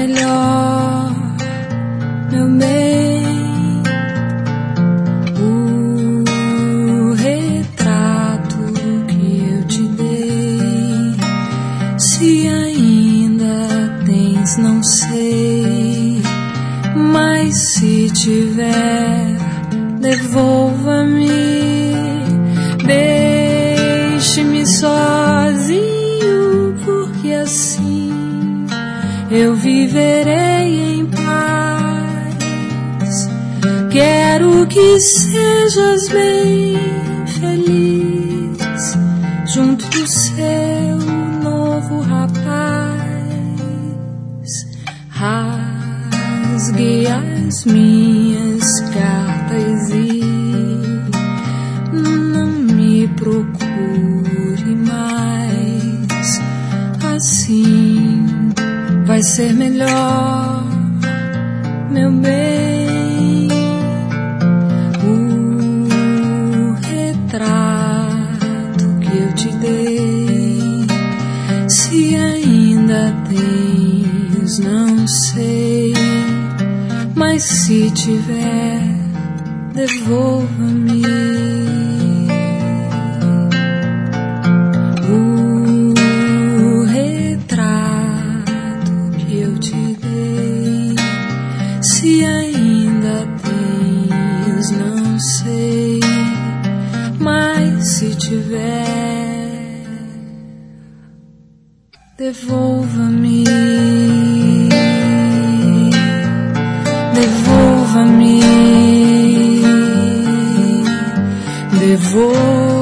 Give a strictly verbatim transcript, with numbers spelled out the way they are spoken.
melhor, meu bem. O retrato que eu te dei, se ainda tens, não sei, mas se tiver, devolva-me. Deixe-me sozinho, porque assim eu viverei em paz. Quero que sejas bem feliz junto do seu novo rapaz. Rasgue as minhas cartas e não me procure mais. Assim vai ser melhor, meu bem. O retrato que eu te dei, se ainda tens, não sei, mas se tiver, devolva-me. O retrato que eu te dei, se ainda tens, não sei, mas se tiver, devolva-me. Devolva-me, devolva-me.